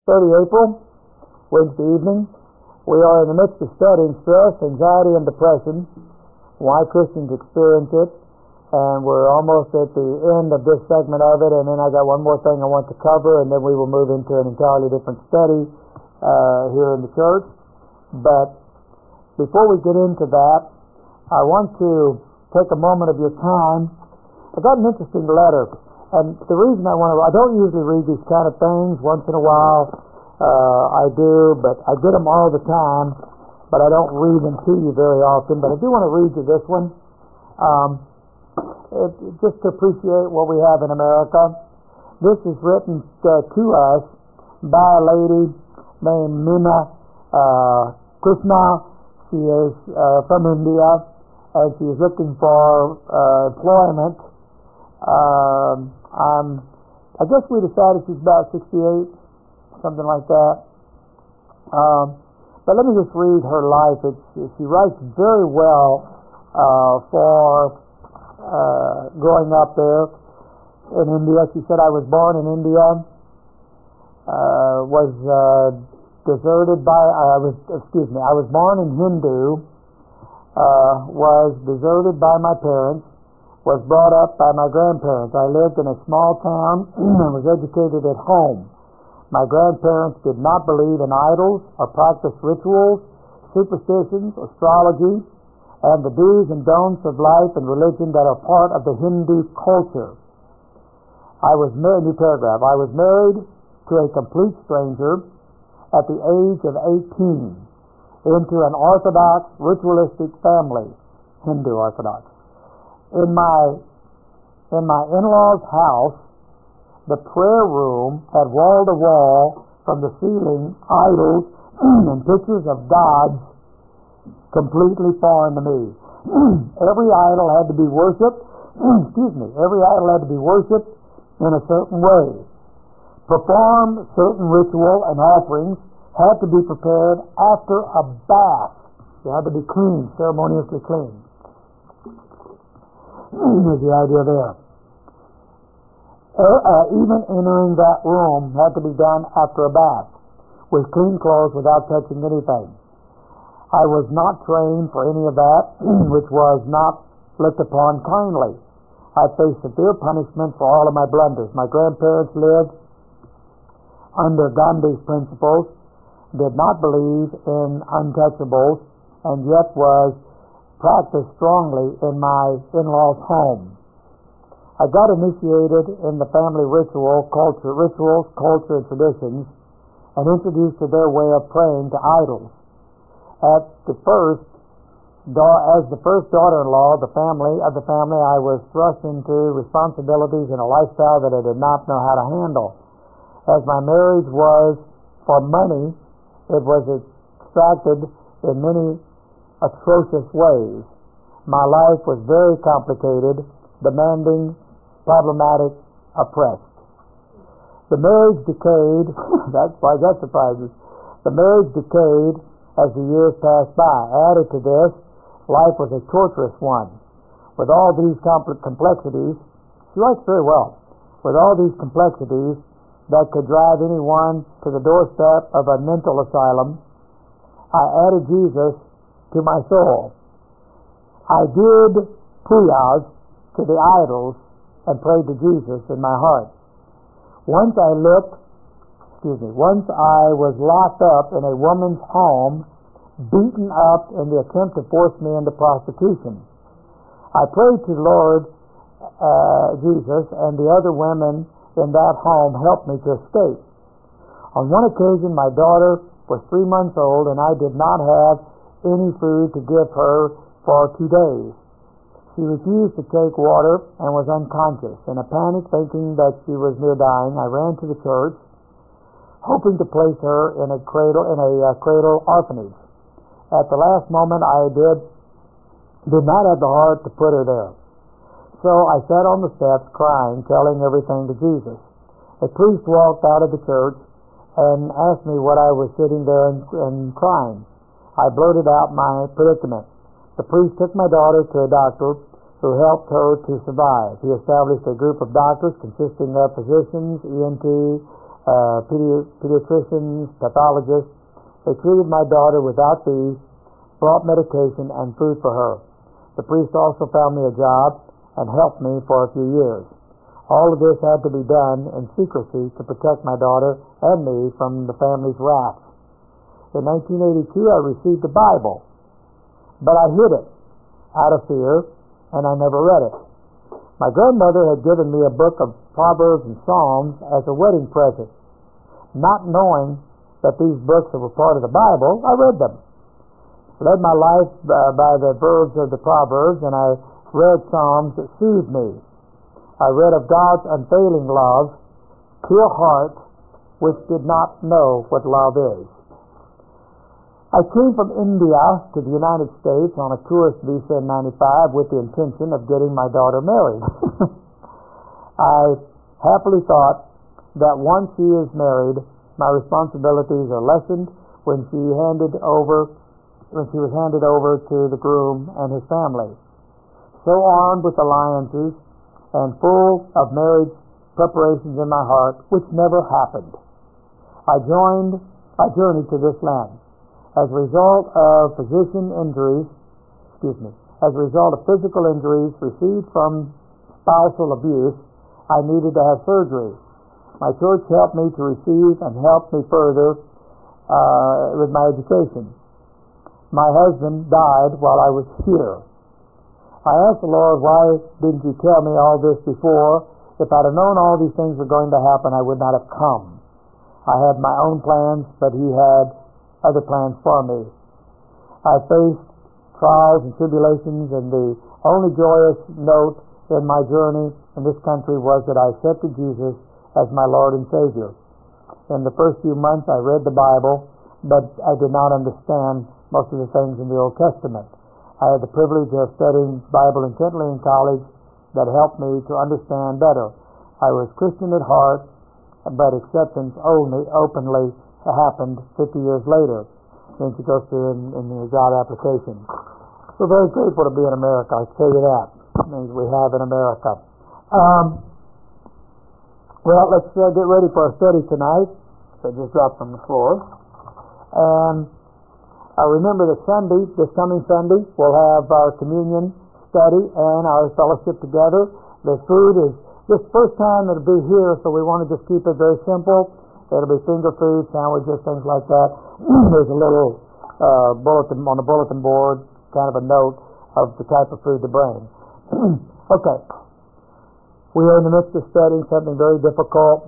30 April, Wednesday evening. We are in the midst of studying stress, anxiety, and depression, why Christians experience it, and we're almost at the end of this segment of it, and then I got one more thing I want to cover, and then we will move into an entirely different study here in the church. But before we get into that, I want to take a moment of your time. I got an interesting letter. And the reason I don't usually read these kind of things. Once in a while I do, but I get them all the time, but I don't read them to you very often. But I do want to read you this one, just to appreciate what we have in America. This is written to us by a lady named Meena Krishna. She is from India, and she is looking for employment. I guess we decided she's about 68, something like that. But let me just read her life. She writes very well for growing up there in India. She said, I was born in India, was deserted by, I was born in Hindu, was deserted by my parents, was brought up by my grandparents. I lived in a small town and was educated at home. My grandparents did not believe in idols or practice rituals, superstitions, astrology, and the do's and don'ts of life and religion that are part of the Hindu culture. I was married to a complete stranger at the age of 18 into an Orthodox, ritualistic family, Hindu Orthodox. In my in-laws' house, the prayer room had wall-to-wall from the ceiling idols and pictures of gods completely foreign to me. Every idol had to be worshipped. Every idol had to be worshipped in a certain way. Perform certain ritual and offerings had to be prepared after a bath. They had to be clean, ceremoniously clean. Is the idea there. Even entering that room had to be done after a bath, with clean clothes without touching anything. I was not trained for any of that, which was not looked upon kindly. I faced severe punishment for all of my blunders. My grandparents lived under Gandhi's principles, did not believe in untouchables, and yet was practiced strongly in my in-laws' home. I got initiated in the family rituals, culture, and traditions, and introduced to their way of praying to idols. As the first daughter-in-law of the family, I was thrust into responsibilities and a lifestyle that I did not know how to handle. As my marriage was for money, it was extracted in many atrocious ways. My life was very complicated, demanding, problematic, oppressed. The marriage decayed. That surprises. The marriage decayed as the years passed by. Added to this, life was a torturous one. With all these complexities, she writes very well, with all these complexities that could drive anyone to the doorstep of a mental asylum, I added Jesus to my soul. I did prayers to the idols and prayed to Jesus in my heart. Once I was locked up in a woman's home, beaten up in the attempt to force me into prostitution. I prayed to the Lord Jesus, and the other women in that home helped me to escape. On one occasion, my daughter was 3 months old, and I did not have any food to give her for 2 days. She refused to take water and was unconscious. In a panic, thinking that she was near dying, I ran to the church, hoping to place her in a cradle orphanage. At the last moment, I did not have the heart to put her there. So I sat on the steps crying, telling everything to Jesus. A priest walked out of the church and asked me what I was sitting there and crying. I blurted out my predicament. The priest took my daughter to a doctor who helped her to survive. He established a group of doctors consisting of physicians, ENT, pediatricians, pathologists. They treated my daughter without fees, brought medication and food for her. The priest also found me a job and helped me for a few years. All of this had to be done in secrecy to protect my daughter and me from the family's wrath. In 1982, I received the Bible, but I hid it out of fear, and I never read it. My grandmother had given me a book of Proverbs and Psalms as a wedding present. Not knowing that these books were part of the Bible, I read them. Led my life by the verbs of the Proverbs, and I read Psalms that soothed me. I read of God's unfailing love to a heart which did not know what love is. I came from India to the United States on a tourist visa in 95 with the intention of getting my daughter married. I happily thought that once she is married, my responsibilities are lessened when she was handed over to the groom and his family. So armed with alliances and full of marriage preparations in my heart, which never happened, I journeyed to this land. As a result of physical injuries received from spousal abuse, I needed to have surgery. My church helped me to receive and helped me further with my education. My husband died while I was here. I asked the Lord, why didn't you tell me all this before? If I'd have known all these things were going to happen, I would not have come. I had my own plans, but he had other plans for me. I faced trials and tribulations, and the only joyous note in my journey in this country was that I accepted Jesus as my Lord and Savior. In the first few months, I read the Bible, but I did not understand most of the things in the Old Testament. I had the privilege of studying Bible intently in college that helped me to understand better. I was Christian at heart, but acceptance only openly happened 50 years later, when you go through in the job application. We're very grateful to be in America, I tell you that. It means we have in America. Well, let's get ready for our study tonight. So just dropped from the floor. And I remember this coming Sunday, we'll have our communion study and our fellowship together. The food is this first time it'll be here, so we want to just keep it very simple. It'll be finger food, sandwiches, things like that. There's a little bulletin on the bulletin board, kind of a note of the type of food to bring. Okay. We are in the midst of studying something very difficult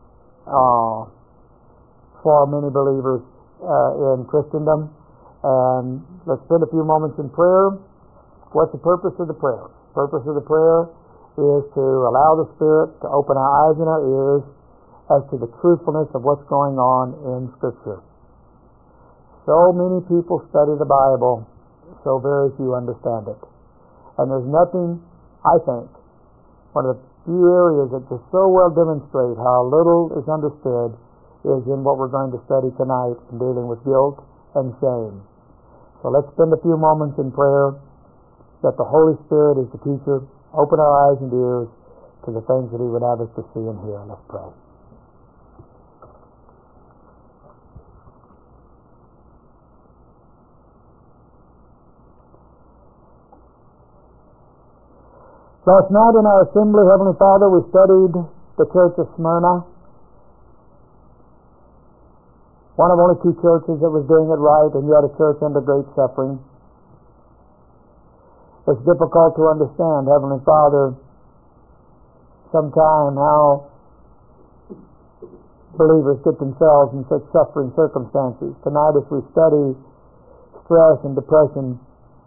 for many believers in Christendom. And let's spend a few moments in prayer. What's the purpose of the prayer? The purpose of the prayer is to allow the Spirit to open our eyes and our ears as to the truthfulness of what's going on in Scripture. So many people study the Bible, so very few understand it. And there's nothing, I think, one of the few areas that just so well demonstrate how little is understood is in what we're going to study tonight in dealing with guilt and shame. So let's spend a few moments in prayer that the Holy Spirit is the teacher, open our eyes and ears to the things that He would have us to see and hear. Let's pray. Last night in our assembly, Heavenly Father, we studied the church of Smyrna. One of only two churches that was doing it right, and yet a church under great suffering. It's difficult to understand, Heavenly Father, sometimes how believers get themselves in such suffering circumstances. Tonight, as we study stress and depression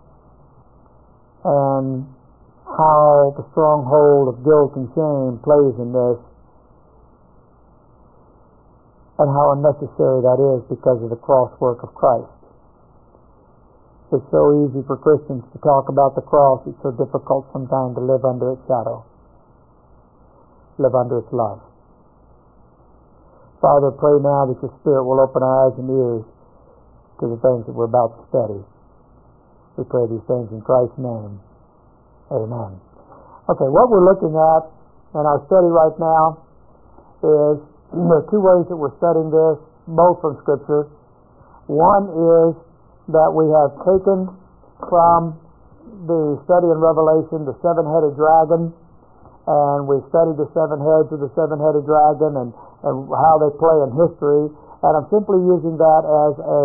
and how the stronghold of guilt and shame plays in this, and how unnecessary that is because of the cross work of Christ. It's so easy for Christians to talk about the cross. It's so difficult sometimes to live under its shadow, live under its love. Father, pray now that your Spirit will open our eyes and ears to the things that we're about to study. We pray these things in Christ's name. Amen. Okay, what we're looking at in our study right now is There are two ways that we're studying this, both from Scripture. One is that we have taken from the study in Revelation the seven-headed dragon, and we studied the seven heads of the seven-headed dragon and how they play in history, and I'm simply using that as a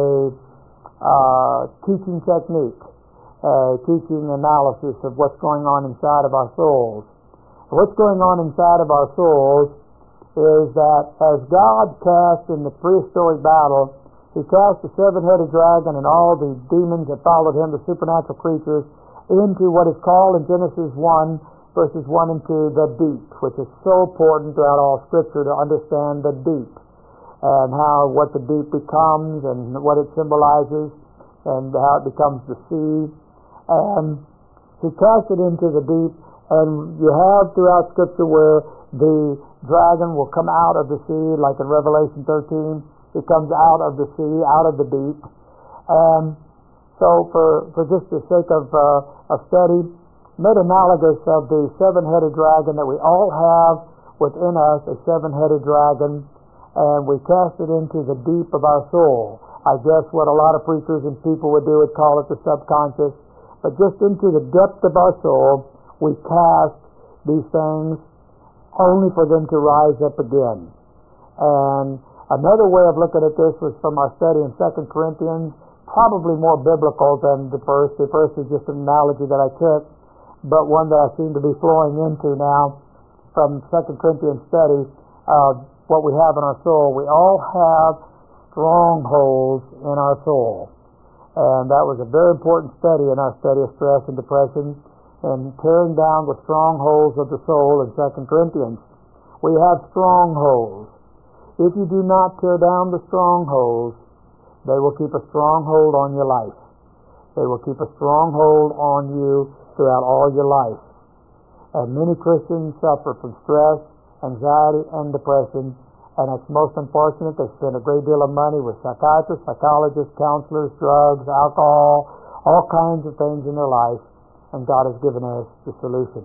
teaching technique, a teaching analysis of what's going on inside of our souls. What's going on inside of our souls is that as God cast in the prehistoric battle, He cast the seven-headed dragon and all the demons that followed him, the supernatural creatures, into what is called in Genesis 1, verses 1 and 2, the deep, which is so important throughout all Scripture to understand the deep and what the deep becomes and what it symbolizes and how it becomes the sea. And He cast it into the deep, and you have throughout Scripture where the dragon will come out of the sea, like in Revelation 13. It comes out of the sea, out of the deep. And so for just the sake of study, made analogous of the seven-headed dragon, that we all have within us a seven-headed dragon, and we cast it into the deep of our soul. I guess what a lot of preachers and people would do would call it the subconscious, but just into the depth of our soul, we cast these things only for them to rise up again. And another way of looking at this was from our study in 2 Corinthians, probably more biblical than the first. The first is just an analogy that I took, but one that I seem to be flowing into now from 2 Corinthians study of what we have in our soul. We all have strongholds in our soul. And that was a very important study in our study of stress and depression and tearing down the strongholds of the soul in 2 Corinthians. We have strongholds. If you do not tear down the strongholds, they will keep a stronghold on your life. They will keep a stronghold on you throughout all your life. And many Christians suffer from stress, anxiety, and depression, and it's most unfortunate. They spend a great deal of money with psychiatrists, psychologists, counselors, drugs, alcohol, all kinds of things in their life, and God has given us the solution.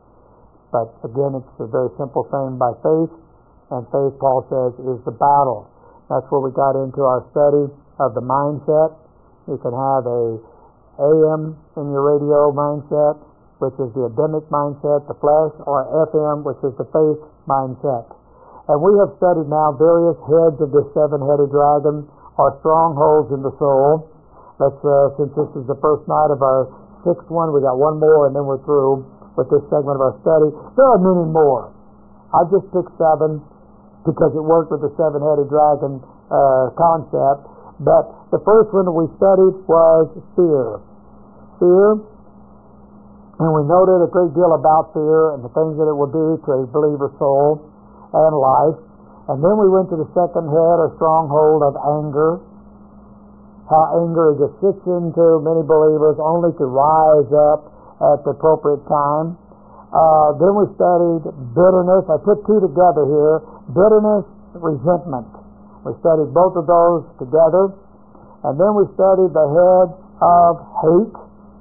But again, it's a very simple thing by faith, and faith, Paul says, is the battle. That's where we got into our study of the mindset. You can have a AM in your radio mindset, which is the Adamic mindset, the flesh, or FM, which is the faith mindset. And we have studied now various heads of this seven-headed dragon, or strongholds in the soul. Let's, since this is the first night of our sixth one, we got one more and then we're through with this segment of our study. There are many more. I just picked 7 because it worked with the seven-headed dragon concept. But the first one that we studied was fear. Fear, and we noted a great deal about fear and the things that it will do to a believer's soul and life. And then we went to the second head, or stronghold, of anger. How anger just sits into many believers only to rise up at the appropriate time. Then we studied bitterness. I put 2 together here: bitterness, resentment. We studied both of those together. And then we studied the head of hate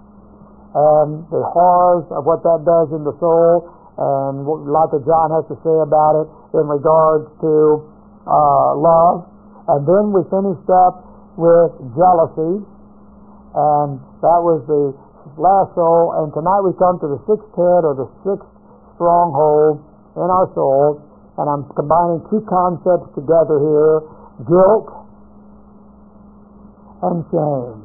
and the horrors of what that does in the soul, and a lot that John has to say about it in regards to love. And then we finished up with jealousy, and that was the last soul. And tonight we come to the 6th head, or the 6th stronghold in our soul, and I'm combining 2 concepts together here: guilt and shame.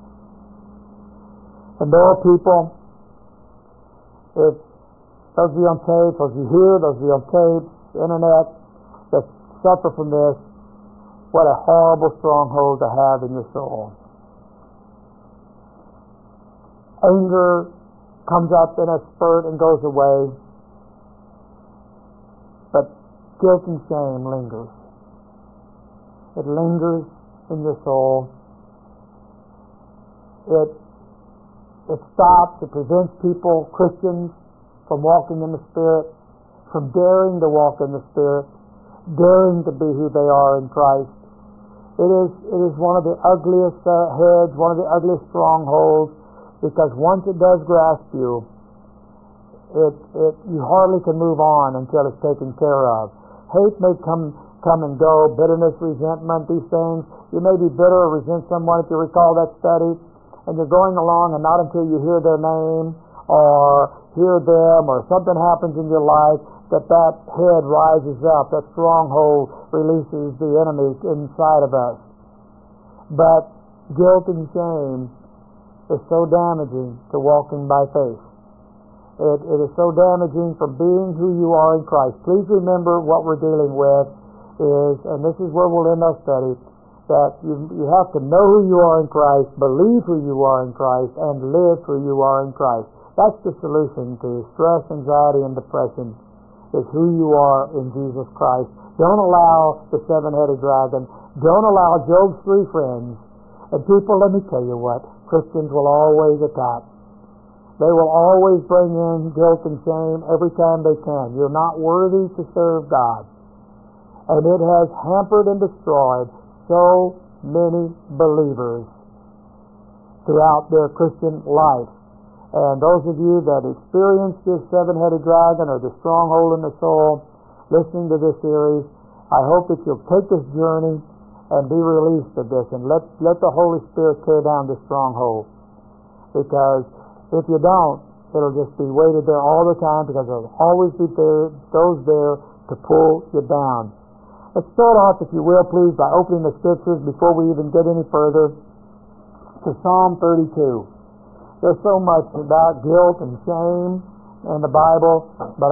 And there are people, if those of you on tape, those of you here, those of you on tape, internet, that suffer from this, what a horrible stronghold to have in your soul. Anger comes up in a spurt and goes away, but guilt and shame lingers. It lingers in your soul. It stops, it prevents people, Christians, from walking in the Spirit, from daring to walk in the Spirit, daring to be who they are in Christ. It is one of the ugliest heads, one of the ugliest strongholds, because once it does grasp you, you hardly can move on until it's taken care of. Hate may come come and go, bitterness, resentment, these things. You may be bitter or resent someone, if you recall that study, and you're going along, and not until you hear their name or hear them or something happens in your life that head rises up, that stronghold releases the enemy inside of us. But guilt and shame is so damaging to walking by faith. It is so damaging from being who you are in Christ. Please remember what we're dealing with is, and this is where we'll end our study, that you have to know who you are in Christ, believe who you are in Christ, and live who you are in Christ. That's the solution to stress, anxiety, and depression, is who you are in Jesus Christ. Don't allow the seven-headed dragon. Don't allow Job's three friends. And people, let me tell you what, Christians will always attack. They will always bring in guilt and shame every time they can. You're not worthy to serve God. And it has hampered and destroyed so many believers throughout their Christian life. And those of you that experience this seven-headed dragon or the stronghold in the soul, listening to this series, I hope that you'll take this journey and be released of this, and let the Holy Spirit tear down this stronghold. Because if you don't, it'll just be weighted there all the time, because there'll always be those there to pull you down. Let's start off, if you will, please, by opening the Scriptures before we even get any further to Psalm 32. There's so much about guilt and shame in the Bible, but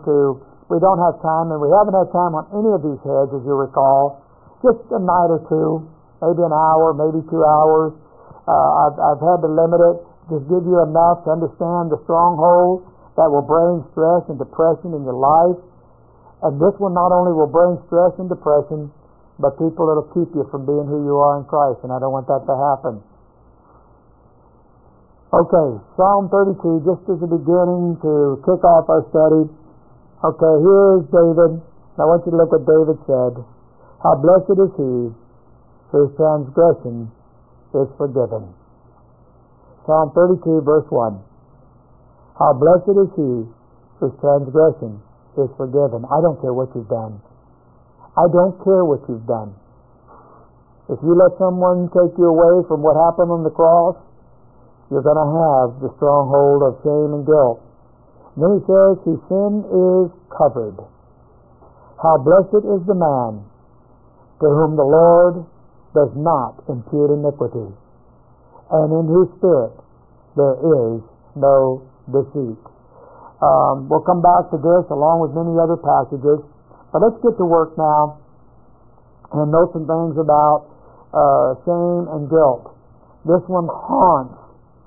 we don't have time, and we haven't had time on any of these heads, as you recall. Just a night or two, maybe an hour, maybe 2 hours. I've had to limit it, just give you enough to understand the stronghold that will bring stress and depression in your life. And this one not only will bring stress and depression, but people that'll keep you from being who you are in Christ, and I don't want that to happen. Okay, Psalm 32, just as a beginning to kick off our study. Okay, here's David. I want you to look what David said. How blessed is he whose transgression is forgiven. Psalm 32, verse 1. How blessed is he whose transgression is forgiven. I don't care what you've done. I don't care what you've done. If you let someone take you away from what happened on the cross, you're going to have the stronghold of shame and guilt. And then he says, his sin is covered. How blessed is the man to whom the Lord does not impute iniquity, and in whose spirit there is no deceit. We'll come back to this along with many other passages, but let's get to work now and know some things about shame and guilt. This one haunts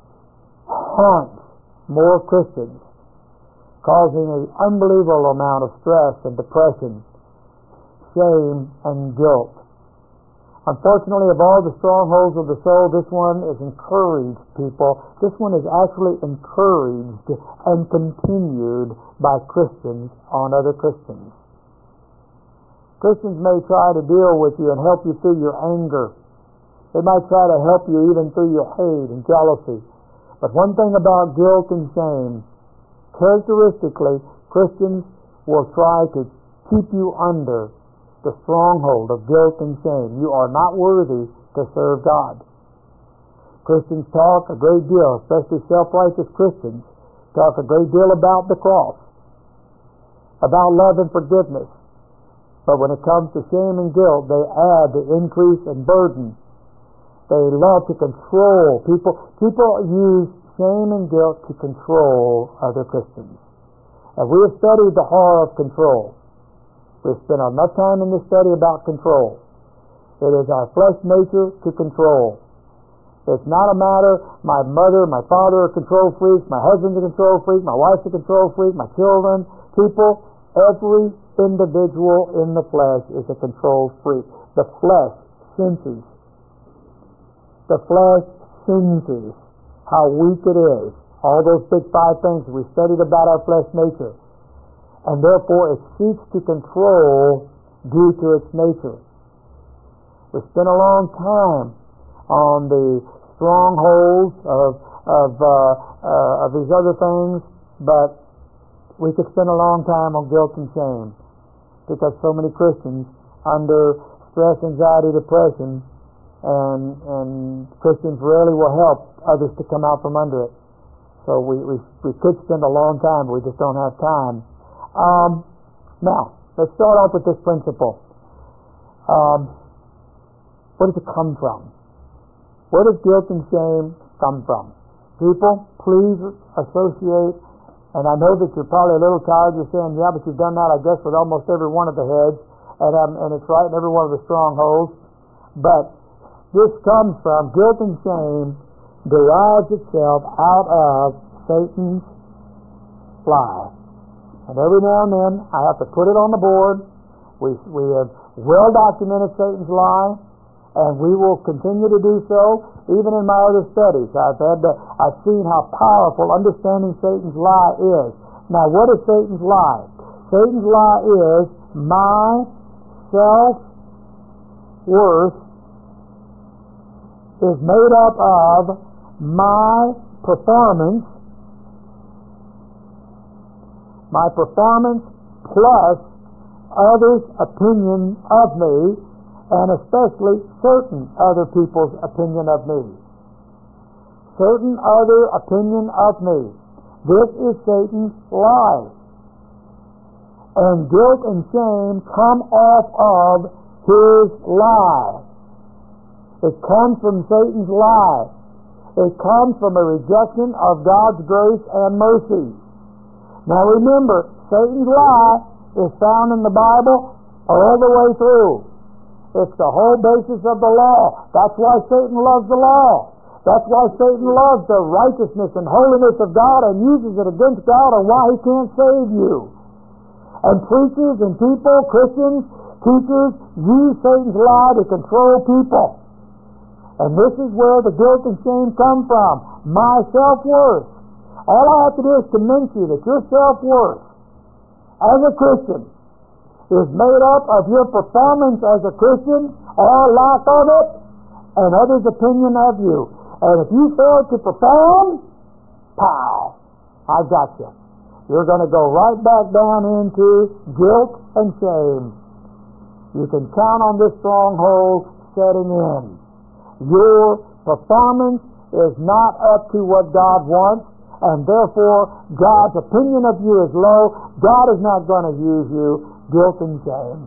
more Christians, causing an unbelievable amount of stress and depression, shame and guilt. Unfortunately, of all the strongholds of the soul, this one is encouraged, people. This one is actually encouraged and continued by Christians on other Christians. Christians may try to deal with you and help you through your anger. They might try to help you even through your hate and jealousy. But one thing about guilt and shame, characteristically, Christians will try to keep you under the stronghold of guilt and shame. You are not worthy to serve God. Christians talk a great deal, especially self-righteous Christians, talk a great deal about the cross, about love and forgiveness. But when it comes to shame and guilt, they add the increase and burden. They love to control people. People use shame and guilt to control other Christians. And we have studied the horror of control. We've spent enough time in this study about control. It is our flesh nature to control. It's not a matter, my mother, my father are control freaks, my husband's a control freak, my wife's a control freak, my children, people, every individual in the flesh is a control freak. The flesh senses. The flesh senses how weak it is. All those big 5 things we studied about our flesh nature. And therefore it seeks to control due to its nature. We spent a long time on the strongholds of these other things, but we could spend a long time on guilt and shame, because so many Christians under stress, anxiety, depression, and Christians rarely will help others to come out from under it. So we could spend a long time, but we just don't have time. Now, let's start off with this principle. Where does it come from? Where does guilt and shame come from? People, please associate, and I know that you're probably a little tired. You're saying, yeah, but you've done that, I guess, with almost every one of the heads, and it's right in every one of the strongholds. But this comes from, guilt and shame derives itself out of Satan's lie. And every now and then, I have to put it on the board. We have well documented Satan's lie, and we will continue to do so even in my other studies. I've seen how powerful understanding Satan's lie is. Now, what is Satan's lie? Satan's lie is my self-worth is made up of my performance plus others' opinion of me, and especially certain other people's opinion of me. Certain other opinion of me. This is Satan's lie. And guilt and shame come off of his lie. It comes from Satan's lie. It comes from a rejection of God's grace and mercy. Now remember, Satan's lie is found in the Bible all the way through. It's the whole basis of the law. That's why Satan loves the law. That's why Satan loves the righteousness and holiness of God and uses it against God and why he can't save you. And preachers and people, Christians, teachers, use Satan's lie to control people. And this is where the guilt and shame come from. My self-worth. All I have to do is convince you that your self-worth as a Christian is made up of your performance as a Christian or lack of it and others' opinion of you. And if you fail to perform, pow, I got you. You're going to go right back down into guilt and shame. You can count on this stronghold setting in. Your performance is not up to what God wants, and therefore God's opinion of you is low. God is not going to use you. Guilt and shame.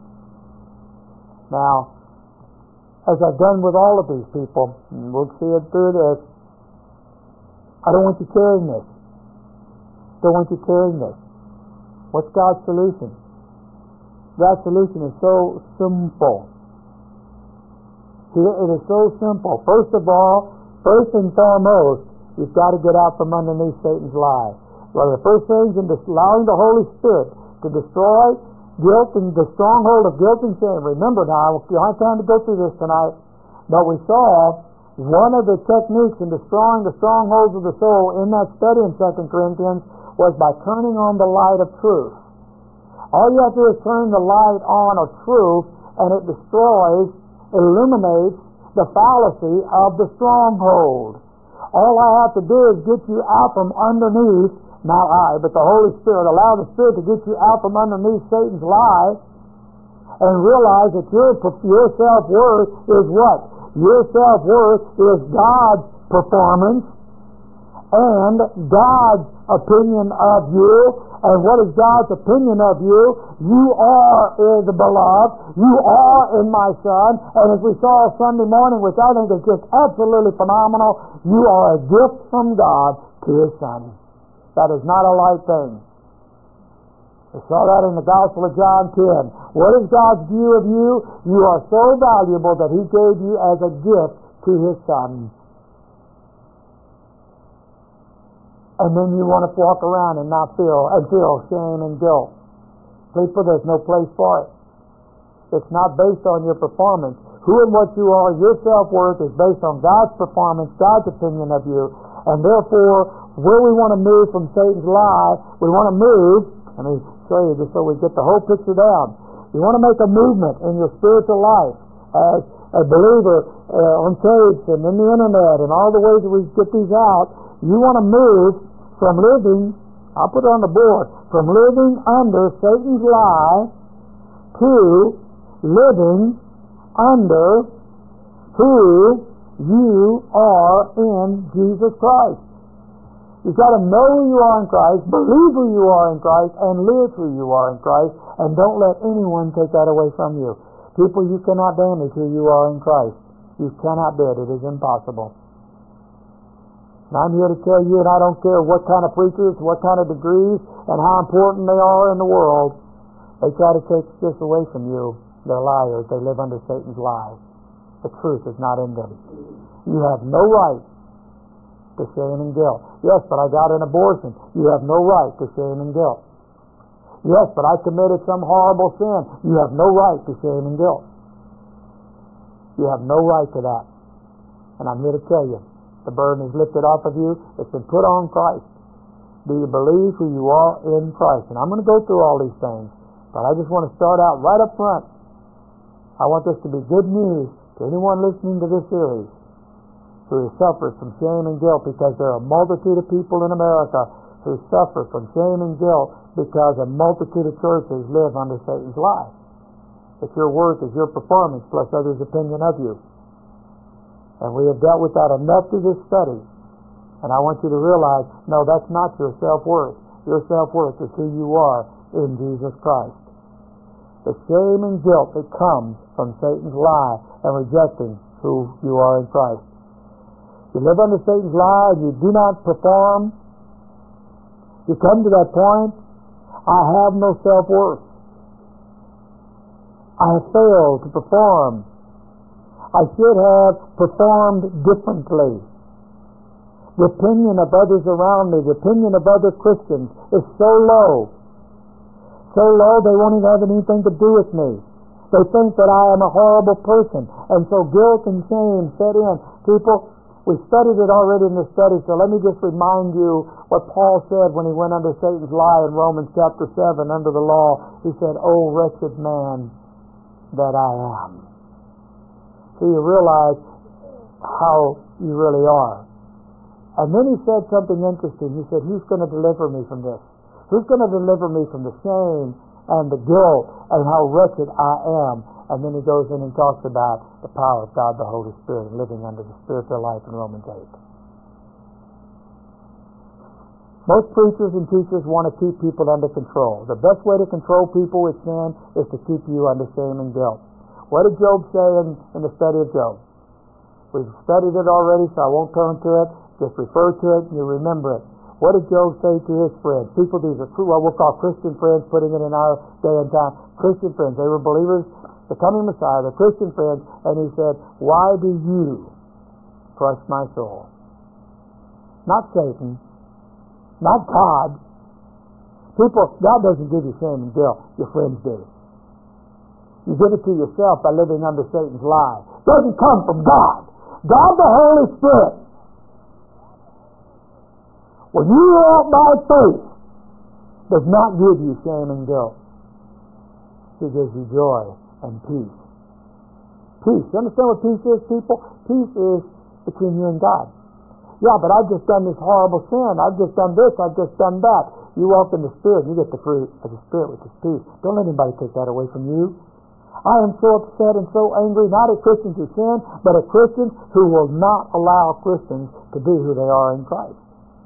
Now, as I've done with all of these people, and we'll see it through this, I don't want you carrying this. Don't want you carrying this. What's God's solution? God's solution is so simple. It is so simple. First of all, first and foremost, you've got to get out from underneath Satan's lie. Well, the first thing is allowing the Holy Spirit to destroy guilt and the stronghold of guilt and shame. Remember now, we don't have time to go through this tonight, but we saw one of the techniques in destroying the strongholds of the soul in that study in 2 Corinthians was by turning on the light of truth. All you have to do is turn the light on of truth, and it destroys, illuminates the fallacy of the stronghold. All I have to do is get you out from underneath, not I, but the Holy Spirit, allow the Spirit to get you out from underneath Satan's lie and realize that your self-worth is what? Your self-worth is God's performance and God's opinion of you. And what is God's opinion of you? You are the beloved. You are in my Son. And as we saw Sunday morning, which I think is just absolutely phenomenal, you are a gift from God to His Son. That is not a light thing. We saw that in the Gospel of John 10. What is God's view of you? You are so valuable that He gave you as a gift to His Son. And then you want to walk around and not feel shame and guilt. People, there's no place for it. It's not based on your performance. Who and what you are, your self-worth is based on God's performance, God's opinion of you. And therefore, where we want to move from Satan's lie, we want to move, let me show you just so we get the whole picture down. You want to make a movement in your spiritual life as a believer on tapes and in the internet and all the ways that we get these out. You want to move from living, I'll put it on the board, from living under Satan's lie to living under who you are in Jesus Christ. You've got to know who you are in Christ, believe who you are in Christ, and live who you are in Christ, and don't let anyone take that away from you. People, you cannot damage who you are in Christ. You cannot do it. It is impossible. And I'm here to tell you, and I don't care what kind of preachers, what kind of degrees, and how important they are in the world, they try to take this away from you. They're liars. They live under Satan's lies. The truth is not in them. You have no right to shame and guilt. Yes, but I got an abortion. You have no right to shame and guilt. Yes, but I committed some horrible sin. You have no right to shame and guilt. You have no right to that. And I'm here to tell you, the burden is lifted off of you. It's been put on Christ. Do you believe who you are in Christ? And I'm going to go through all these things, but I just want to start out right up front. I want this to be good news to anyone listening to this series who suffers from shame and guilt, because there are a multitude of people in America who suffer from shame and guilt because a multitude of churches live under Satan's lie. It's your work, it's your performance, plus others' opinion of you. And we have dealt with that enough through this study. And I want you to realize, no, that's not your self-worth. Your self-worth is who you are in Jesus Christ. The shame and guilt that comes from Satan's lie and rejecting who you are in Christ. You live under Satan's lie and you do not perform. You come to that point, I have no self-worth. I have failed to perform. I should have performed differently. The opinion of others around me, the opinion of other Christians is so low. So low they won't even have anything to do with me. They think that I am a horrible person. And so guilt and shame set in. People, we studied it already in the study, so let me just remind you what Paul said when he went under Satan's lie in Romans chapter 7 under the law. He said, "Oh, wretched man that I am." So you realize how you really are. And then he said something interesting. He said, who's going to deliver me from this? Who's going to deliver me from the shame and the guilt and how wretched I am? And then he goes in and talks about the power of God, the Holy Spirit, living under the spiritual life in Romans 8. Most preachers and teachers want to keep people under control. The best way to control people with sin is to keep you under shame and guilt. What did Job say in the study of Job? We've studied it already, so I won't turn to it. Just refer to it and you remember it. What did Job say to his friends? People, these are what we'll call Christian friends, putting it in our day and time. Christian friends. They were believers, the coming Messiah, the Christian friends. And he said, why do you crush my soul? Not Satan. Not God. People, God doesn't give you shame and guilt. Your friends do. You give it to yourself by living under Satan's lie. It doesn't come from God. God the Holy Spirit. When you walk by faith, does not give you shame and guilt. He gives you joy and peace. Peace. You understand what peace is, people? Peace is between you and God. Yeah, but I've just done this horrible sin. I've just done this. I've just done that. You walk in the Spirit, you get the fruit of the Spirit, which is peace. Don't let anybody take that away from you. I am so upset and so angry, not at Christians who sin, but at Christians who will not allow Christians to be who they are in Christ.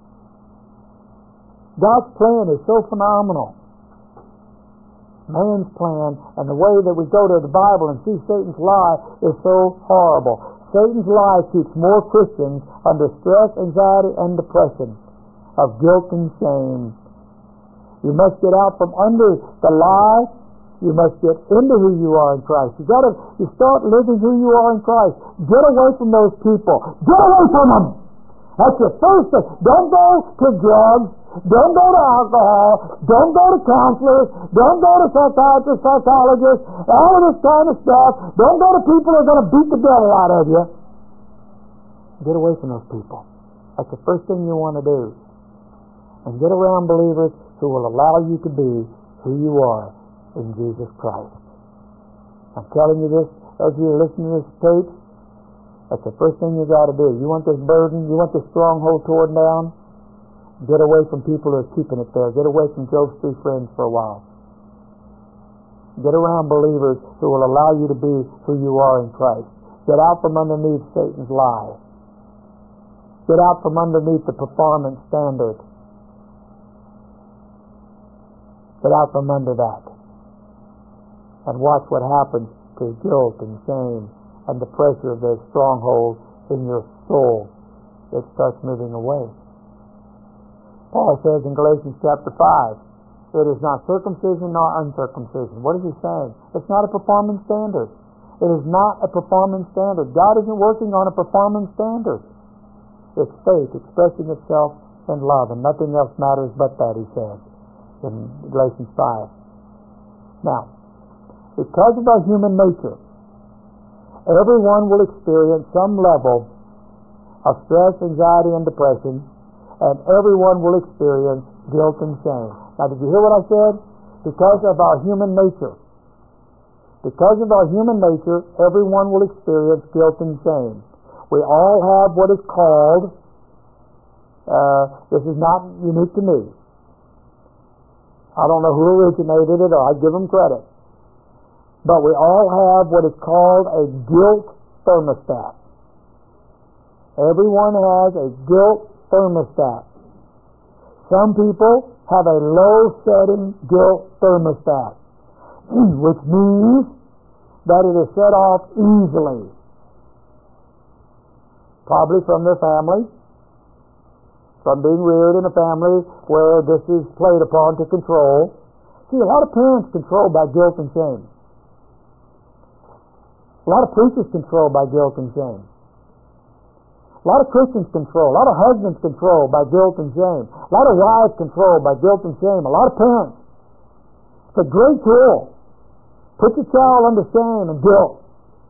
God's plan is so phenomenal. Man's plan and the way that we go to the Bible and see Satan's lie is so horrible. Satan's lie keeps more Christians under stress, anxiety, and depression of guilt and shame. You must get out from under the lie. You must get into who you are in Christ. You start living who you are in Christ. Get away from those people. Get away from them. That's your first thing. Don't go to drugs. Don't go to alcohol. Don't go to counselors. Don't go to psychiatrists, psychologists, all of this kind of stuff. Don't go to people who are going to beat the devil out of you. Get away from those people. That's the first thing you want to do. And get around believers who will allow you to be who you are in Jesus Christ. I'm telling you this, those of you who are listening to this tape, that's the first thing you got to do. You want this burden, you want this stronghold torn down, get away from people who are keeping it there. Get away from Job's three friends for a while. Get around believers who will allow you to be who you are in Christ. Get out from underneath Satan's lie. Get out from underneath the performance standard. Get out from under that. And watch what happens to guilt and shame and the pressure of those strongholds in your soul. It starts moving away. Paul says in Galatians chapter 5, it is not circumcision nor uncircumcision. What is he saying? It's not a performance standard. It is not a performance standard. God isn't working on a performance standard. It's faith expressing itself in love, and nothing else matters but that, he says in Galatians 5. Now, because of our human nature, everyone will experience some level of stress, anxiety, and depression, and everyone will experience guilt and shame. Now, did you hear what I said? Because of our human nature. Because of our human nature, everyone will experience guilt and shame. We all have what is called, this is not unique to me. I don't know who originated it, or I give them credit. But we all have what is called a guilt thermostat. Everyone has a guilt thermostat. Some people have a low-setting guilt thermostat, which means that it is set off easily. Probably from their family, from being reared in a family where this is played upon to control. See, a lot of parents controlled by guilt and shame. A lot of preachers controlled by guilt and shame. A lot of Christians controlled. A lot of husbands controlled by guilt and shame. A lot of wives controlled by guilt and shame. A lot of parents. It's a great tool. Put your child under shame and guilt.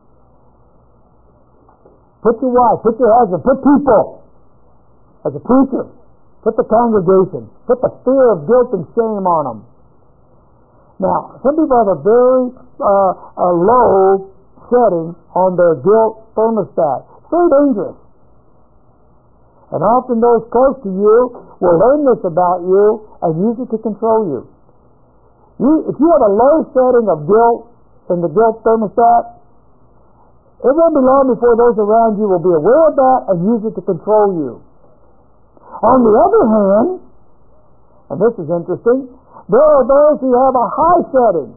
Put your wife, put your husband, put people as a preacher. Put the congregation. Put the fear of guilt and shame on them. Now, some people have a very low setting on their guilt thermostat. It's very dangerous. And often those close to you will learn this about you and use it to control you. If you have a low setting of guilt in the guilt thermostat, it won't be long before those around you will be aware of that and use it to control you. On the other hand, and this is interesting, there are those who have a high setting.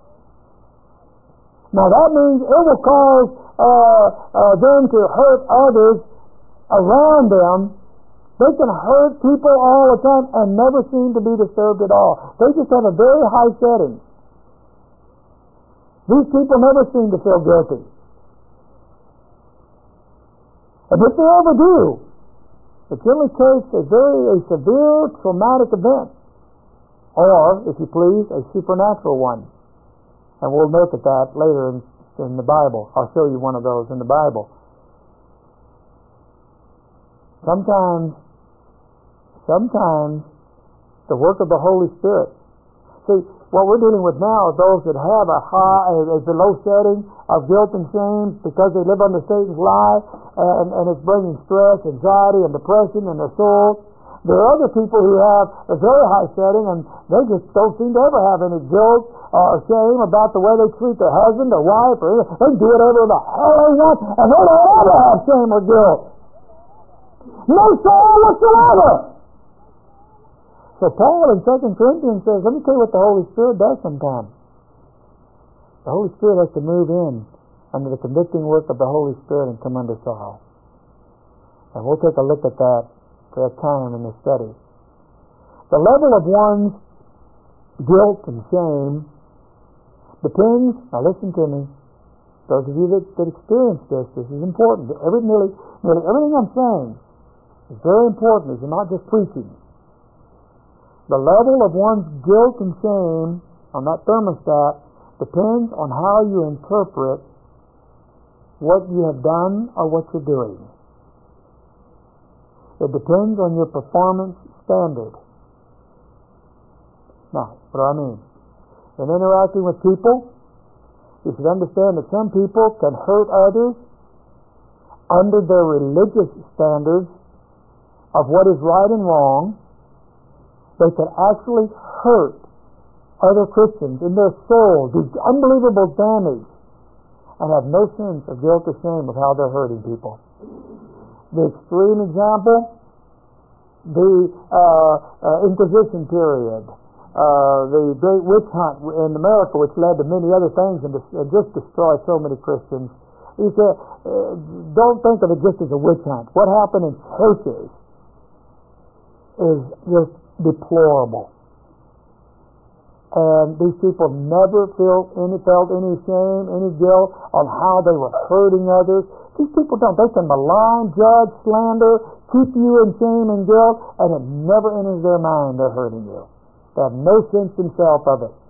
Now that means it will cause them to hurt others around them. They can hurt people all the time and never seem to be disturbed at all. They just have a very high setting. These people never seem to feel guilty. And if they ever do, it generally takes a severe traumatic event, or, if you please, a supernatural one. And we'll look at that later in the Bible. I'll show you one of those in the Bible. Sometimes the work of the Holy Spirit. See, what we're dealing with now is those that have a low setting of guilt and shame because they live under Satan's lie, and it's bringing stress, anxiety, and depression in their soul. There are other people who have a very high setting, and they just don't seem to ever have any guilt or shame about the way they treat their husband or wife, or they can do whatever the hell they want, and they don't ever have shame or guilt. No shame whatsoever. So Paul in 2 Corinthians says, let me tell you what the Holy Spirit does sometimes. The Holy Spirit has to move in under the convicting work of the Holy Spirit and come under sorrow. And we'll take a look at that for a time in the study. The level of one's guilt and shame depends, now listen to me, those of you that experience this is important. Nearly everything I'm saying is very important. It's not just preaching. The level of one's guilt and shame on that thermostat depends on how you interpret what you have done or what you're doing. It depends on your performance standard. Now, what do I mean? In interacting with people, you should understand that some people can hurt others under their religious standards of what is right and wrong. They can actually hurt other Christians in their soul, do unbelievable damage, and have no sense of guilt or shame of how they're hurting people. The extreme example, the Inquisition period, the Great Witch Hunt in America, which led to many other things and just destroyed so many Christians. He said, don't think of it just as a witch hunt. What happened in churches is just deplorable. And these people never felt any shame, any guilt on how they were hurting others. These people don't. They can malign, judge, slander, keep you in shame and guilt, and it never enters their mind they're hurting you. They have no sense themselves of it.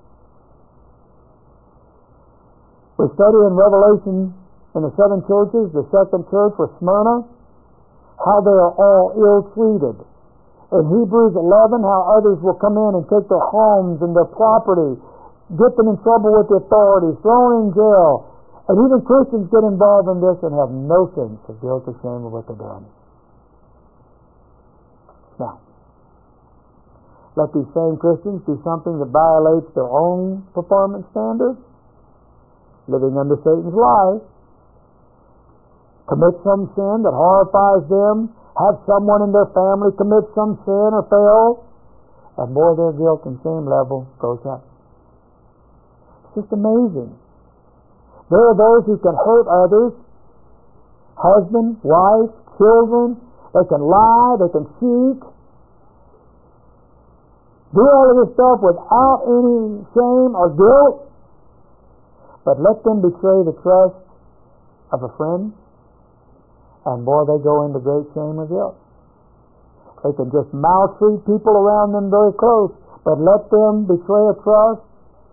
We study in Revelation in the 7 churches, the second church was Smyrna, how they are all ill-treated. In Hebrews 11, how others will come in and take their homes and their property, get them in trouble with the authorities, thrown in jail. And even Christians get involved in this and have no sense of guilt or shame of what they're doing. Now, let these same Christians do something that violates their own performance standards, living under Satan's lie, commit some sin that horrifies them, have someone in their family commit some sin or fail, and more their guilt and shame level goes up. It's just amazing. There are those who can hurt others, husband, wife, children. They can lie, they can cheat, do all of this stuff without any shame or guilt. But let them betray the trust of a friend, and boy, they go into great shame or guilt. They can just maltreat people around them very close, but let them betray a trust.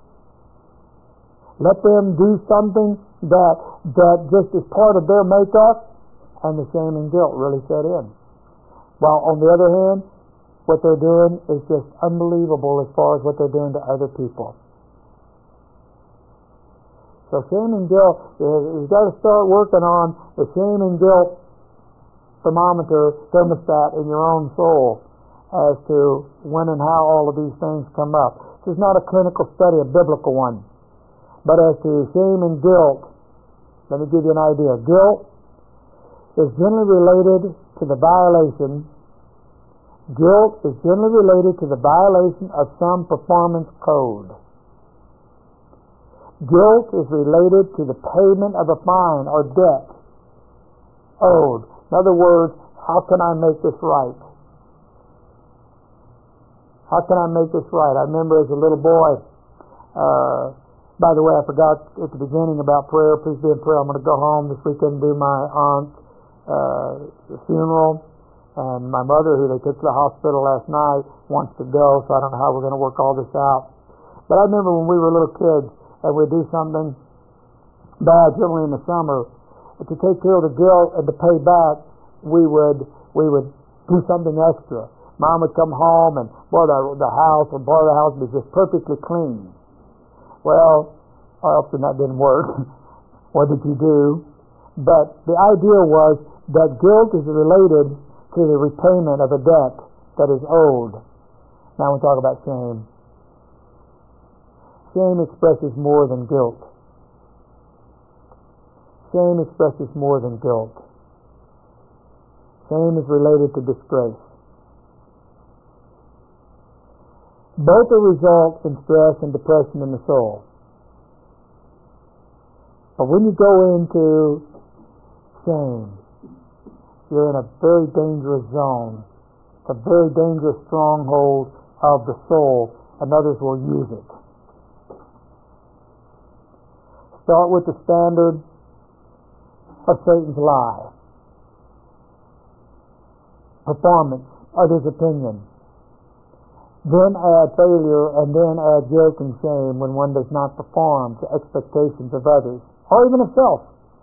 Let them do something that just is part of their makeup, and the shame and guilt really set in. While on the other hand, what they're doing is just unbelievable as far as what they're doing to other people. So shame and guilt, you've got to start working on the shame and guilt thermostat in your own soul as to when and how all of these things come up. This is not a clinical study, a biblical one. But as to shame and guilt, let me give you an idea. Guilt is generally related to the violation. Guilt is generally related to the violation of some performance code. Guilt is related to the payment of a fine or debt owed. In other words, how can I make this right? How can I make this right? I remember as a little boy, by the way, I forgot at the beginning about prayer. Please be in prayer. I'm going to go home this weekend and do my aunt's funeral. And my mother, who they took to the hospital last night, wants to go, so I don't know how we're going to work all this out. But I remember when we were little kids, and we'd do something bad, generally in the summer, to take care of the guilt and to pay back, we would do something extra. Mom would come home, and boy, the house or part of the house was just perfectly clean. Well, often that didn't work. What did you do? But the idea was that guilt is related to the repayment of a debt that is owed. Now we talk about shame. Shame expresses more than guilt. Shame expresses more than guilt. Shame is related to disgrace. Both are results in stress and depression in the soul. But when you go into shame, you're in a very dangerous zone. It's a very dangerous stronghold of the soul, and others will use it. Start with the standard of Satan's lie. Performance, others' opinion. Then add failure, and then add guilt and shame when one does not perform to expectations of others, or even of self.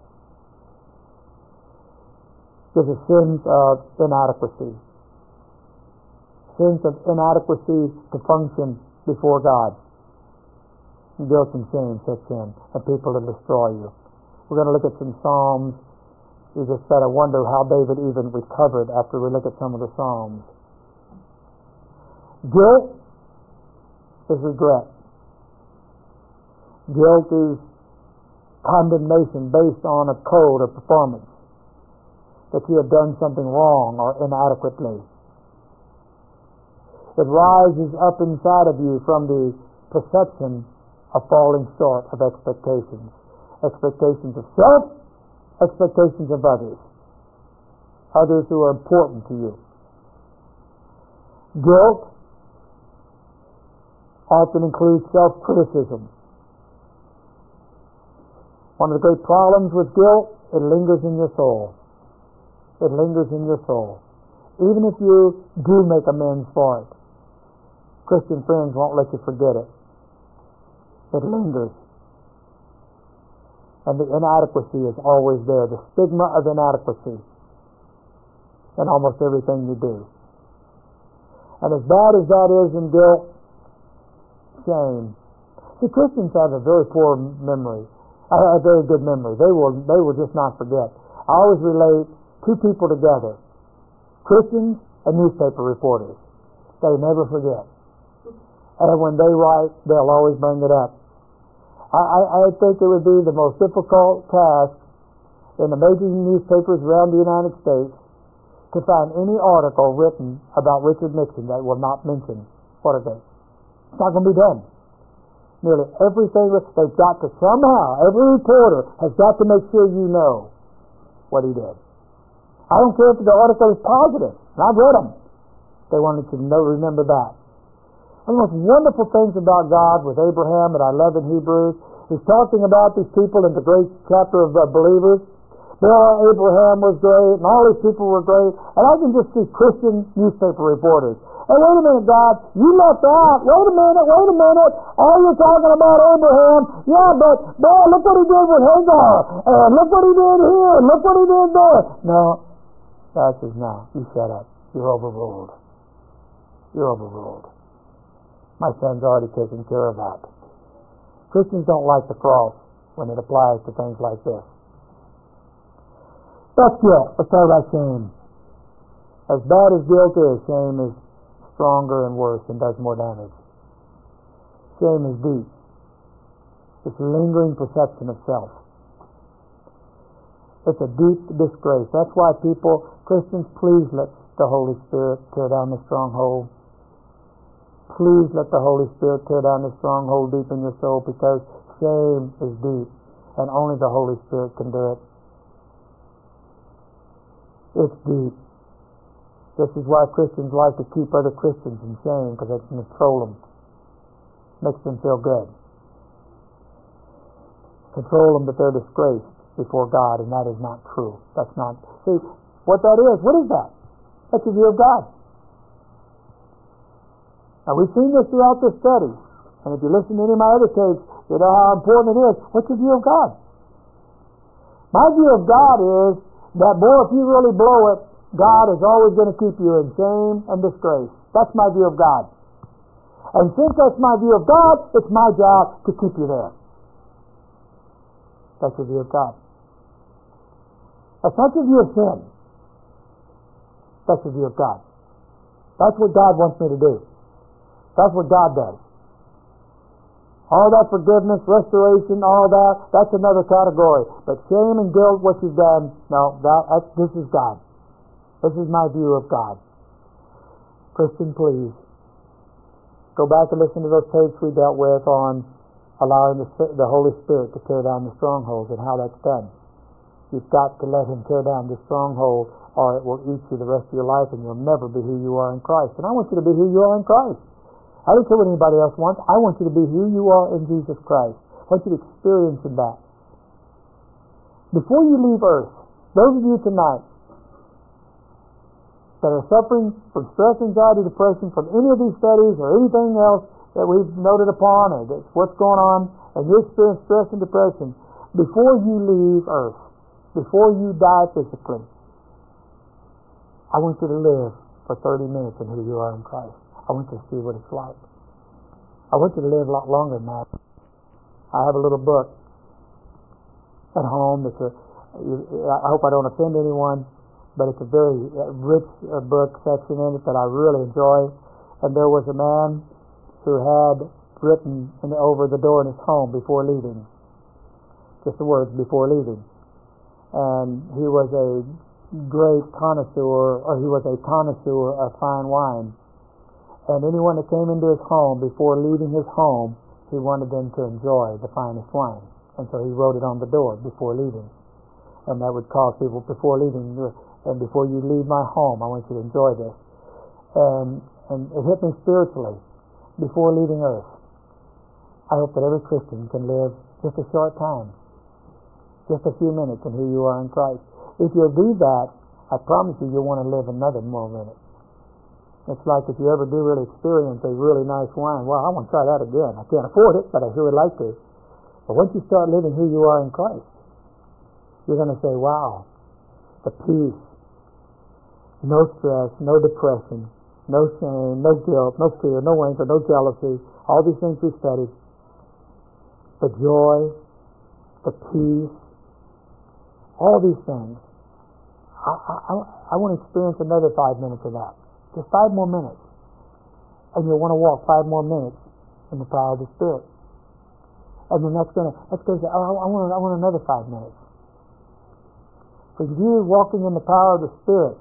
There's a sense of inadequacy. Sense of inadequacy to function before God. Guilt and shame sets in, and people will destroy you. We're going to look at some Psalms. You just got to wonder how David even recovered after we look at some of the Psalms. Guilt is regret. Guilt is condemnation based on a code of performance, that you have done something wrong or inadequately. It rises up inside of you from the perception of falling short of expectations. Expectations of self, expectations of others who are important to you. Guilt often includes self-criticism. One of the great problems with guilt, it lingers in your soul. It lingers in your soul. Even if you do make amends for it, Christian friends won't let you forget it. It lingers. And the inadequacy is always there. The stigma of inadequacy in almost everything you do. And as bad as that is in guilt, shame. See, Christians have a very poor memory. A very good memory. They will just not forget. I always relate two people together, Christians and newspaper reporters. They never forget. And when they write, they'll always bring it up. I think it would be the most difficult task in the major newspapers around the United States to find any article written about Richard Nixon that will not mention Watergate. It's not going to be done. Nearly everything, they've got to somehow, every reporter has got to make sure you know what he did. I don't care if the article is positive, and I've read them. They wanted to remember that. One of the most wonderful things about God with Abraham that I love in Hebrews, he's talking about these people in the great chapter of believers. Abraham was great, and all these people were great, and I can just see Christian newspaper reporters. Hey, wait a minute, God, you left out. Wait a minute. All you're talking about Abraham, yeah, but boy, look what he did with Hagar, and look what he did here, and look what he did there. No, God says, no, you shut up. You're overruled. My son's already taken care of that. Christians don't like the cross when it applies to things like this. That's guilt. Let's talk about shame. As bad as guilt is, shame is stronger and worse and does more damage. Shame is deep. It's a lingering perception of self. It's a deep disgrace. That's why Christians, please let the Holy Spirit tear down the stronghold. Please let the Holy Spirit tear down the stronghold deep in your soul, because shame is deep and only the Holy Spirit can do it. It's deep. This is why Christians like to keep other Christians in shame, because they can control them. Makes them feel good. Control them that they're disgraced before God, and that is not true. That's not. See, what that is, what is that? That's the view of God. Now, we've seen this throughout this study, and if you listen to any of my other tapes, you know how important it is. What's your view of God? My view of God is that, boy, if you really blow it, God is always going to keep you in shame and disgrace. That's my view of God. And since that's my view of God, it's my job to keep you there. That's the view of God. That's not the view of sin. That's the view of God. That's what God wants me to do. That's what God does. All that forgiveness, restoration, all that, that's another category. But shame and guilt, what you've done, no, this is God. This is my view of God. Christian, please, go back and listen to those tapes we dealt with on allowing the Holy Spirit to tear down the strongholds and how that's done. You've got to let Him tear down the stronghold, or it will eat you the rest of your life, and you'll never be who you are in Christ. And I want you to be who you are in Christ. I don't care what anybody else wants. I want you to be who you are in Jesus Christ. I want you to experience that. Before you leave earth, those of you tonight that are suffering from stress, anxiety, depression, from any of these studies or anything else that we've noted upon, or that's what's going on, and you experience stress and depression, before you leave earth, before you die physically, I want you to live for 30 minutes in who you are in Christ. I want you to see what it's like. I want you to live a lot longer than that. I have a little book at home that's I hope I don't offend anyone, but it's a very rich book section in it that I really enjoy. And there was a man who had written over the door in his home before leaving. Just the words, before leaving. And he was a great connoisseur, or he was a connoisseur of fine wine. And anyone that came into his home before leaving his home, he wanted them to enjoy the finest wine. And so he wrote it on the door before leaving. And that would cause people before leaving, and before you leave my home, I want you to enjoy this. And it hit me spiritually before leaving earth. I hope that every Christian can live just a short time, just a few minutes in who you are in Christ. If you'll do that, I promise you'll want to live another more minutes. It's like if you ever do really experience a really nice wine, well, I want to try that again. I can't afford it, but I sure would like to. But once you start living who you are in Christ, you're going to say, wow, the peace, no stress, no depression, no shame, no guilt, no fear, no anger, no jealousy, all these things we studied, the joy, the peace, all these things. I want to experience another 5 minutes of that. Just 5 more minutes. And you'll want to walk 5 more minutes in the power of the Spirit. And then that's going to say, I want another 5 minutes. For you walking in the power of the Spirit,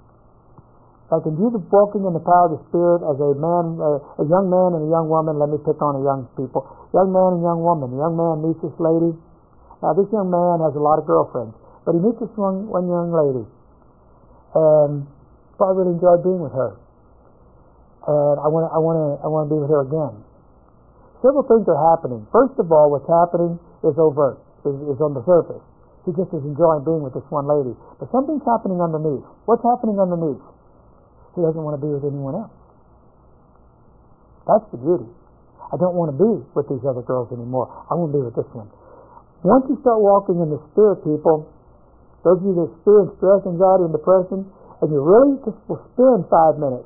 like in you walking in the power of the Spirit as a man, a young man and a young woman, let me pick on a young people, young man and young woman. The young man meets this lady. Now this young man has a lot of girlfriends, but he meets this one young lady. And so I really enjoyed being with her, and I want to be with her again. Several things are happening. First of all, what's happening is overt, is on the surface. He just is enjoying being with this one lady, but something's happening underneath. What's happening underneath? He doesn't want to be with anyone else. That's the beauty. I don't want to be with these other girls anymore. I want to be with this one. Once you start walking in the Spirit, people, those of you that experience stress, anxiety, and depression, and you really just will spend 5 minutes,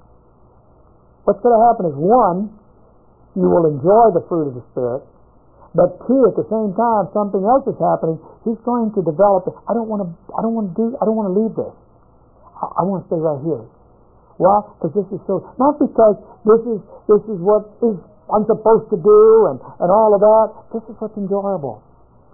what's going to happen is, one, you will enjoy the fruit of the Spirit, but two, at the same time, something else is happening. He's going to develop. I don't want to leave this. I want to stay right here. Why? Because this is so. Not because this is what is I'm supposed to do and all of that. This is what's enjoyable.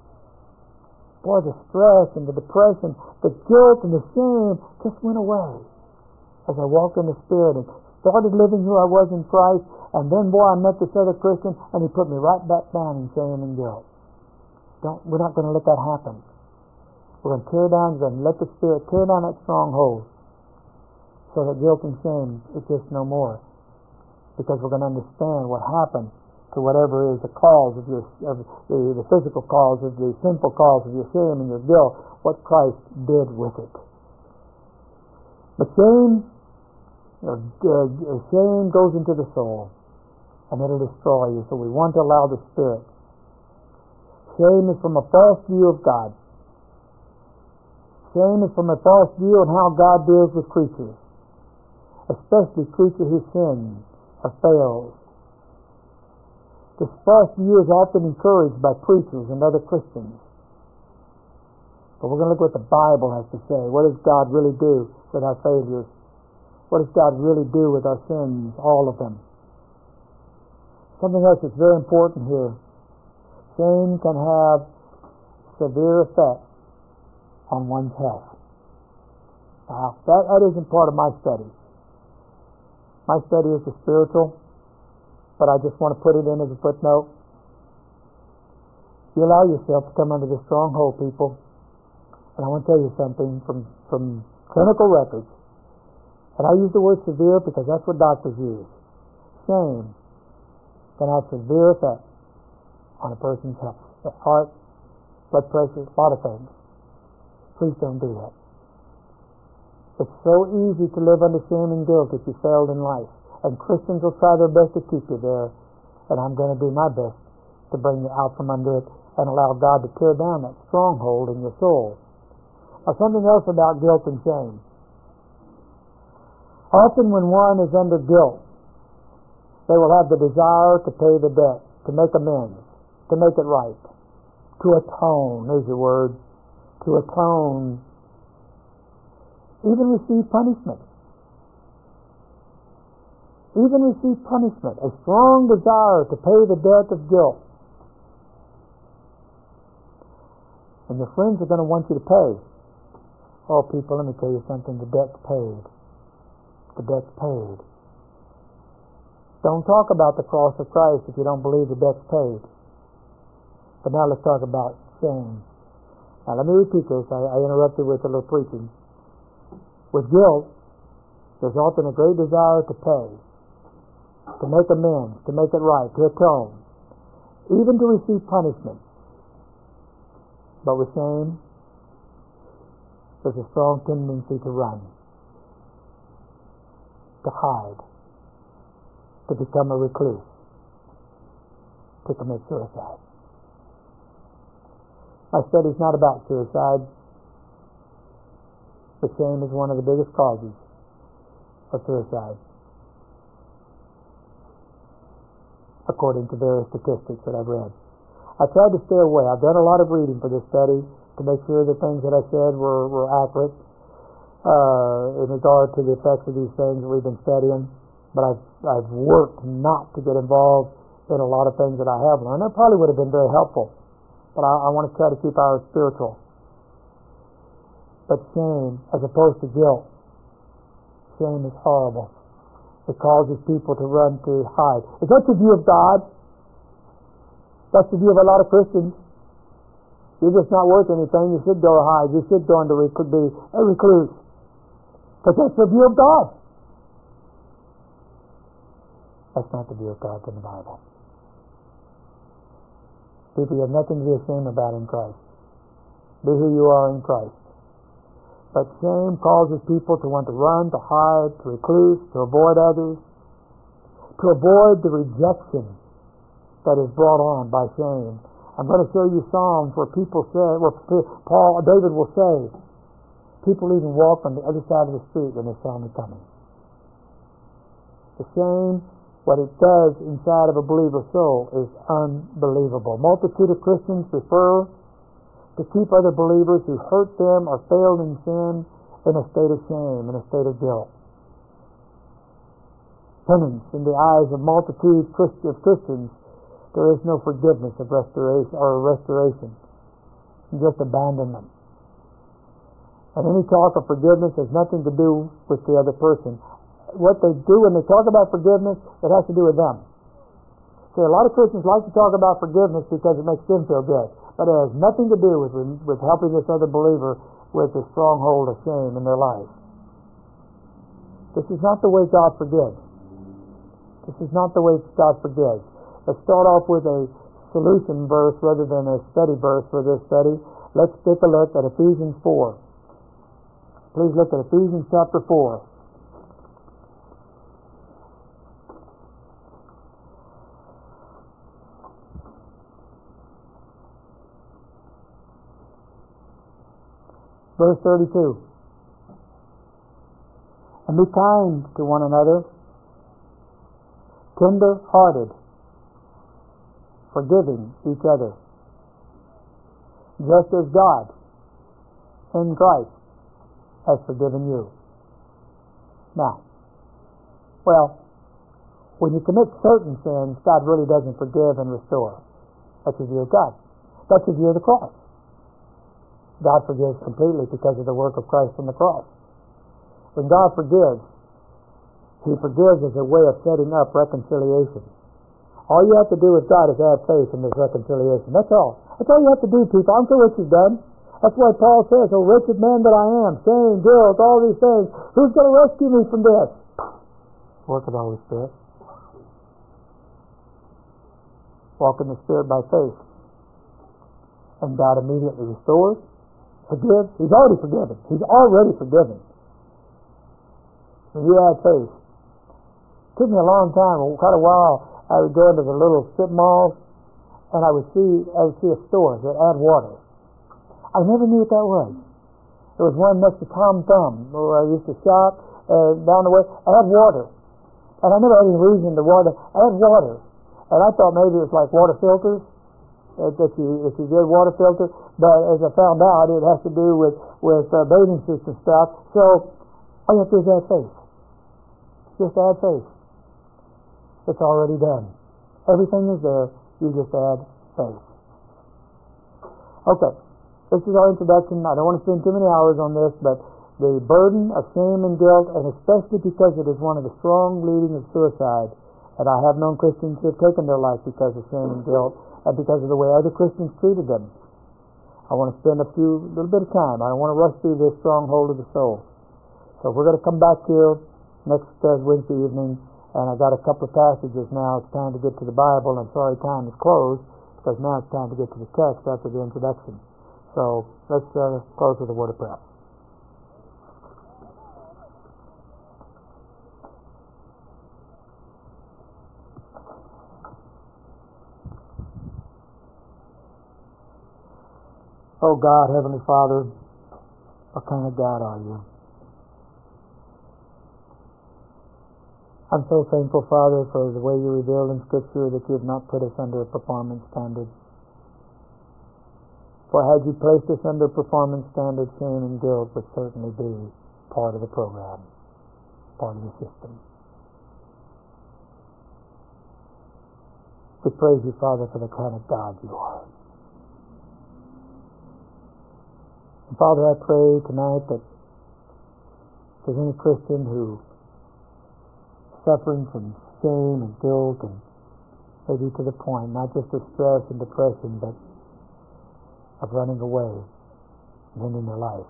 Boy, the stress and the depression, the guilt and the shame just went away as I walked in the Spirit and started living who I was in Christ. And then, boy, I met this other Christian, and he put me right back down in shame and guilt. We're not going to let that happen. We're going to tear down and let the Spirit tear down that stronghold so that guilt and shame exist no more. Because we're going to understand what happened to whatever is the cause of the physical cause of the sinful cause of your shame and your guilt, what Christ did with it. But shame goes into the soul, and it'll destroy you. So we want to allow the Spirit. Shame is from a false view of God. Shame is from a false view on how God deals with creatures, especially creatures who sin or fails. This false view is often encouraged by preachers and other Christians. But we're going to look what the Bible has to say. What does God really do with our failures? What does God really do with our sins, all of them? Something else that's very important here. Shame can have severe effect on one's health. Now, that isn't part of my study. My study is the spiritual, but I just want to put it in as a footnote. You allow yourself to come under the stronghold, people. And I want to tell you something from clinical records. And I use the word severe because that's what doctors use. Shame can have severe effect on a person's health. Their heart, blood pressure, a lot of things. Please don't do that. It's so easy to live under shame and guilt if you failed in life. And Christians will try their best to keep you there. And I'm going to do my best to bring you out from under it and allow God to tear down that stronghold in your soul. Now, something else about guilt and shame. Often when one is under guilt, they will have the desire to pay the debt, to make amends, to make it right, to atone. There's your word. To atone. Even receive punishment. even receive punishment, a strong desire to pay the debt of guilt. And your friends are going to want you to pay. Oh, people, let me tell you something. The debt's paid. The debt's paid. Don't talk about the cross of Christ if you don't believe the debt's paid. But now let's talk about shame. Now let me repeat this. I interrupted with a little preaching. With guilt, there's often a great desire to pay, to make amends, to make it right, to atone, even to receive punishment. But with shame, there's a strong tendency to run, to hide, to become a recluse, to commit suicide. My study's not about suicide, but shame is one of the biggest causes of suicide, according to various statistics that I've read. I tried to stay away. I've done a lot of reading for this study to make sure the things that I said were accurate in regard to the effects of these things that we've been studying. But I've worked not to get involved in a lot of things that I have learned. That probably would have been very helpful. But I want to try to keep ours spiritual. But shame, as opposed to guilt, shame is horrible. It causes people to run, to hide. Is that the view of God? That's the view of a lot of Christians. You're just not worth anything. You should go hide. You should go into be a recluse. But that's the view of God. That's not the view of God in the Bible. People, you have nothing to be ashamed about in Christ. Be who you are in Christ. But shame causes people to want to run, to hide, to recluse, to avoid others, to avoid the rejection that is brought on by shame. I'm going to show you Psalms where people say, where David will say, people even walk on the other side of the street when they saw me coming. The shame, what it does inside of a believer's soul is unbelievable. Multitude of Christians prefer to keep other believers who hurt them or failed in sin in a state of shame, in a state of guilt. Penance in the eyes of multitude of Christians, there is no forgiveness of restoration, just abandonment. And any talk of forgiveness has nothing to do with the other person. What they do when they talk about forgiveness, it has to do with them. See, a lot of Christians like to talk about forgiveness because it makes them feel good, but it has nothing to do with helping this other believer with the stronghold of shame in their life. This is not the way God forgives. This is not the way God forgives. Let's start off with a solution verse rather than a study verse for this study. Let's take a look at Ephesians 4. Please look at Ephesians chapter 4. Verse 32. And be kind to one another, tender-hearted, forgiving each other, just as God in Christ has forgiven you. Now, when you commit certain sins, God really doesn't forgive and restore. That's the view of God. That's the view of the cross. God forgives completely because of the work of Christ on the cross. When God forgives, He forgives as a way of setting up reconciliation. All you have to do with God is add faith in this reconciliation. That's all. That's all you have to do, people. I don't care what you've done. That's why Paul says, "O wretched man that I am, shame, guilt, all these things. Who's going to rescue me from this?" Work of the Holy Spirit. Walk in the Spirit by faith. And God immediately restores, forgives. He's already forgiven. He's already forgiven. When you add faith. It took me a long time, quite a while. I would go into the little strip malls, and I would see a store that add water. I never knew what that was. There was one next to Tom Thumb, where I used to shop down the way. Add water, and I never had any reason to add water. And I thought maybe it was like water filters, if you get water filter. But as I found out, it has to do with bathing system stuff. So all you have to do is add faith. Just add faith. It's already done. Everything is there. You just add faith. Okay, this is our introduction. I don't want to spend too many hours on this, but the burden of shame and guilt, and especially because it is one of the strong leading of suicide, and I have known Christians who have taken their life because of shame and guilt, and because of the way other Christians treated them. I want to spend a little bit of time. I don't want to rush through this stronghold of the soul. So we're going to come back here next Wednesday evening, and I got a couple of passages now. It's time to get to the Bible. I'm sorry time is closed, because now it's time to get to the text after the introduction. So let's close with a word of prayer. Oh God, Heavenly Father, what kind of God are you? I'm so thankful, Father, for the way you revealed in Scripture that you have not put us under a performance standard. For had you placed us under a performance standard, shame and guilt would certainly be part of the program, part of the system. We praise you, Father, for the kind of God you are. And Father, I pray tonight that if there's any Christian who is suffering from shame and guilt, and maybe to the point not just of stress and depression, but of running away and ending their life,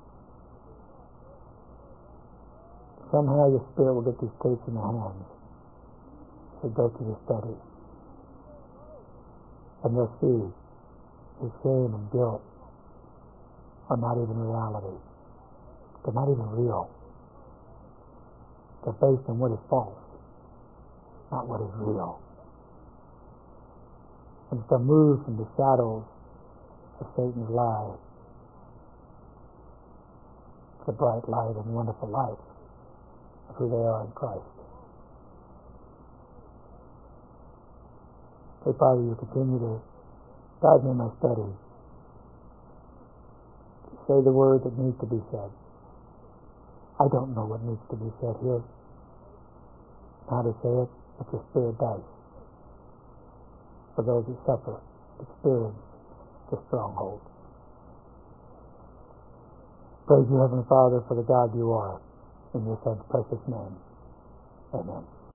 somehow your Spirit will get these tapes in their hands. They go to the study, and they'll see the shame and guilt are not even reality. They're not even real. They're based on what is false, not what is real. And if they're moved from the shadows of Satan's lie to the bright light and wonderful light of who they are in Christ. Pray, Father, you continue to guide me in my study. Say the word that needs to be said. I don't know what needs to be said here, how to say it, but your Spirit does. For those who suffer, experience the stronghold. Praise you, Heavenly Father, for the God you are. In your Son's precious name. Amen.